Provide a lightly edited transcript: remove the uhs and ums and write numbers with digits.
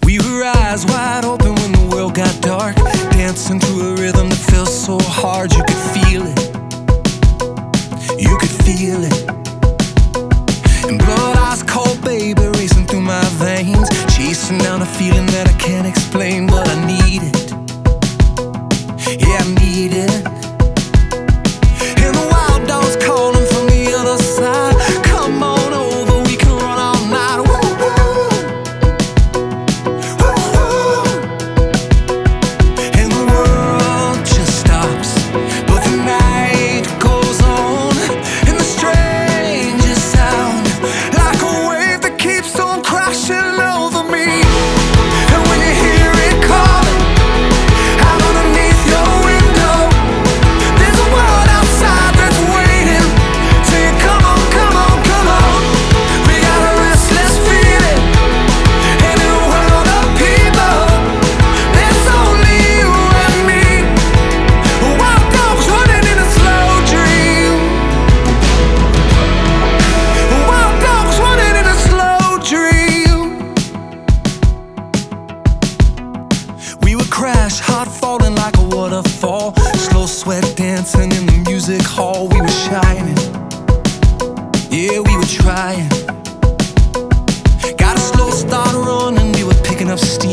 We were eyes wide open when the world got dark, dancing to a rhythm that felt so hard. You could feel it, you could feel it. And blood ice cold, baby, racing through my veins, chasing down a feeling that I can't explain, but I need it. Yeah, I need it. And the wild dogs calling from the other side. Come on over, we can run all night. Woo-hoo. Woo-hoo. And the world just stops, but the night goes on. And the strangest sound, like a wave that keeps on crashing over me. And when you hear it calling out underneath your window, there's a world outside that's waiting, saying come on, come on, come on. We got a restless feeling, and in a world of people, there's only you and me. Wild dogs running in a slow dream. Wild dogs running in a slow dream. We would crash, heart falling like a waterfall, slow sweat dancing in the music hall. We were shining, yeah, we were trying. Got a slow start running, we were picking up steam.